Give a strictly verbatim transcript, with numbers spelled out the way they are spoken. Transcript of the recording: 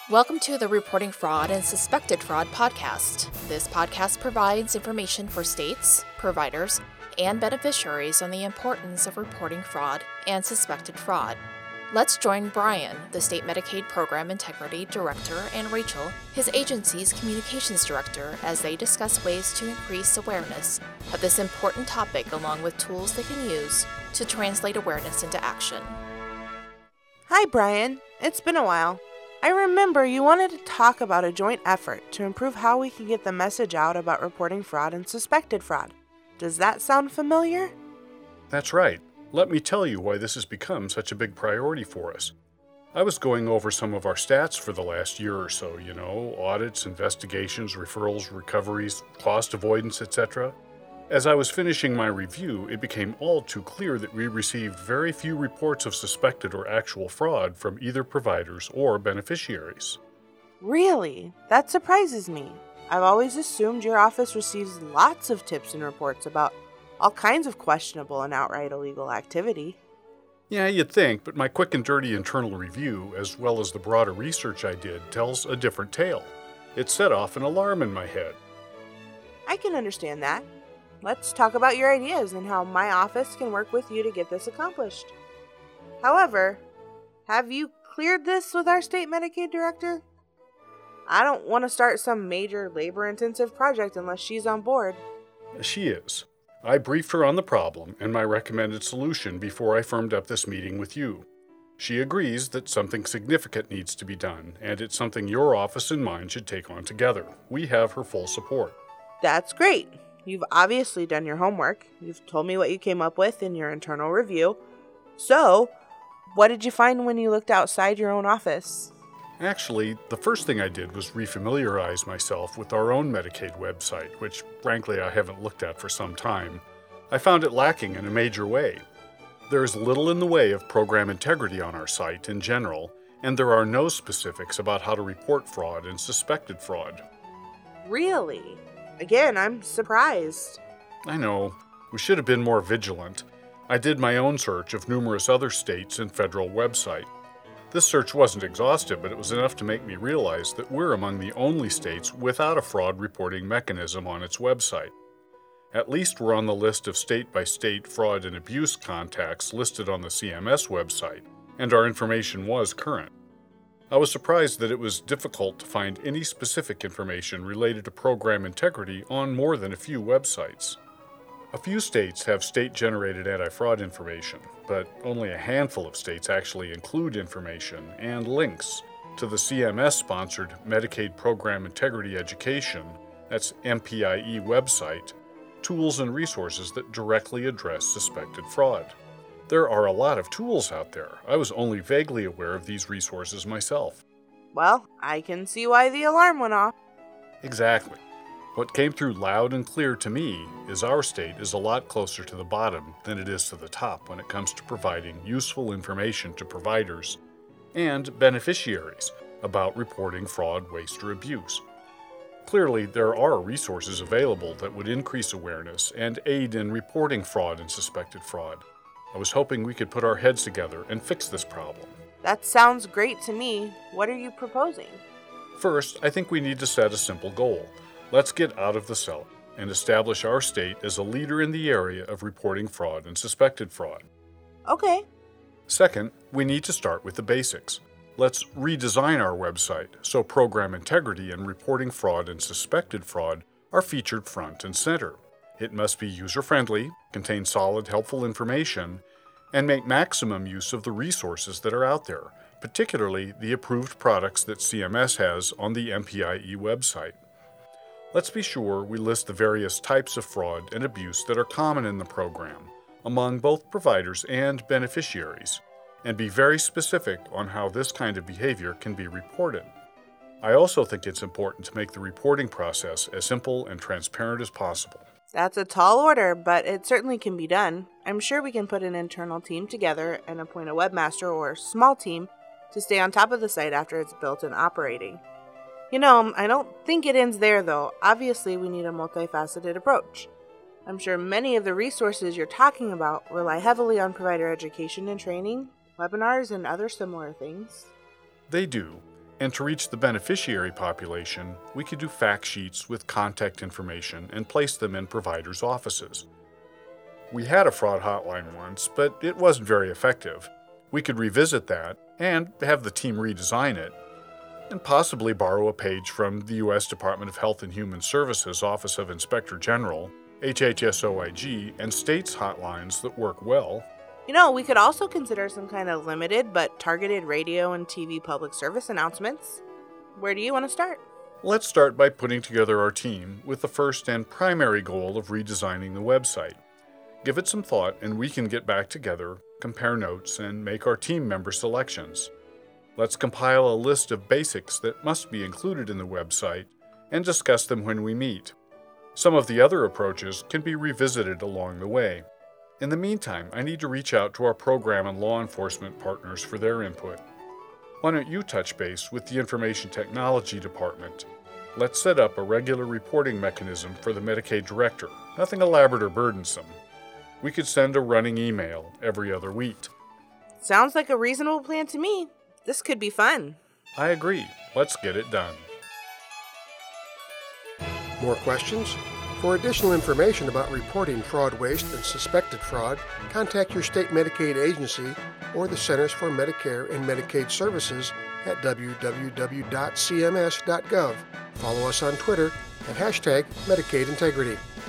Welcome to the Reporting Fraud and Suspected Fraud podcast. This podcast provides information for states, providers, and beneficiaries on the importance of reporting fraud and suspected fraud. Let's join Brian, the State Medicaid Program Integrity Director, and Rachel, his agency's Communications Director, as they discuss ways to increase awareness of this important topic along with tools they can use to translate awareness into action. Hi, Brian. It's been a while. I remember you wanted to talk about a joint effort to improve how we can get the message out about reporting fraud and suspected fraud. Does that sound familiar? That's right. Let me tell you why this has become such a big priority for us. I was going over some of our stats for the last year or so, you know, audits, investigations, referrals, recoveries, cost avoidance, et cetera. As I was finishing my review, it became all too clear that we received very few reports of suspected or actual fraud from either providers or beneficiaries. Really? That surprises me. I've always assumed your office receives lots of tips and reports about all kinds of questionable and outright illegal activity. Yeah, you'd think, but my quick and dirty internal review, as well as the broader research I did, tells a different tale. It set off an alarm in my head. I can understand that. Let's talk about your ideas and how my office can work with you to get this accomplished. However, have you cleared this with our state Medicaid director? I don't want to start some major labor-intensive project unless she's on board. She is. I briefed her on the problem and my recommended solution before I firmed up this meeting with you. She agrees that something significant needs to be done, and it's something your office and mine should take on together. We have her full support. That's great. You've obviously done your homework. You've told me what you came up with in your internal review. So, what did you find when you looked outside your own office? Actually, the first thing I did was refamiliarize myself with our own Medicaid website, which frankly I haven't looked at for some time. I found it lacking in a major way. There is little in the way of program integrity on our site in general, and there are no specifics about how to report fraud and suspected fraud. Really? Again, I'm surprised. I know. We should have been more vigilant. I did my own search of numerous other states and federal websites. This search wasn't exhaustive, but it was enough to make me realize that we're among the only states without a fraud reporting mechanism on its website. At least we're on the list of state-by-state fraud and abuse contacts listed on the C M S website, and our information was current. I was surprised that it was difficult to find any specific information related to program integrity on more than a few websites. A few states have state-generated anti-fraud information, but only a handful of states actually include information and links to the C M S-sponsored Medicaid Program Integrity Education, that's M P I E website, tools and resources that directly address suspected fraud. There are a lot of tools out there. I was only vaguely aware of these resources myself. Well, I can see why the alarm went off. Exactly. What came through loud and clear to me is our state is a lot closer to the bottom than it is to the top when it comes to providing useful information to providers and beneficiaries about reporting fraud, waste, or abuse. Clearly, there are resources available that would increase awareness and aid in reporting fraud and suspected fraud. I was hoping we could put our heads together and fix this problem. That sounds great to me. What are you proposing? First, I think we need to set a simple goal. Let's get out of the cellar and establish our state as a leader in the area of reporting fraud and suspected fraud. Okay. Second, we need to start with the basics. Let's redesign our website so program integrity and reporting fraud and suspected fraud are featured front and center. It must be user-friendly, contain solid, helpful information, and make maximum use of the resources that are out there, particularly the approved products that C M S has on the M P I E website. Let's be sure we list the various types of fraud and abuse that are common in the program among both providers and beneficiaries, and be very specific on how this kind of behavior can be reported. I also think it's important to make the reporting process as simple and transparent as possible. That's a tall order, but it certainly can be done. I'm sure we can put an internal team together and appoint a webmaster or small team to stay on top of the site after it's built and operating. You know, I don't think it ends there, though. Obviously, we need a multifaceted approach. I'm sure many of the resources you're talking about rely heavily on provider education and training, webinars, and other similar things. They do, And to reach the beneficiary population, we could do fact sheets with contact information and place them in providers' offices. We had a fraud hotline once, but it wasn't very effective. We could revisit that and have the team redesign it, and possibly borrow a page from the U S Department of Health and Human Services Office of Inspector General, H H S O I G, and states' hotlines that work well. You know, we could also consider some kind of limited but targeted radio and T V public service announcements. Where do you want to start? Let's start by putting together our team with the first and primary goal of redesigning the website. Give it some thought and we can get back together, compare notes, and make our team member selections. Let's compile a list of basics that must be included in the website and discuss them when we meet. Some of the other approaches can be revisited along the way. In the meantime, I need to reach out to our program and law enforcement partners for their input. Why don't you touch base with the Information Technology Department? Let's set up a regular reporting mechanism for the Medicaid director, nothing elaborate or burdensome. We could send a running email every other week. Sounds like a reasonable plan to me. This could be fun. I agree. Let's get it done. More questions? For additional information about reporting fraud, waste, and suspected fraud, contact your state Medicaid agency or the Centers for Medicare and Medicaid Services at w w w dot c m s dot gov. Follow us on Twitter at hashtag Medicaid Integrity.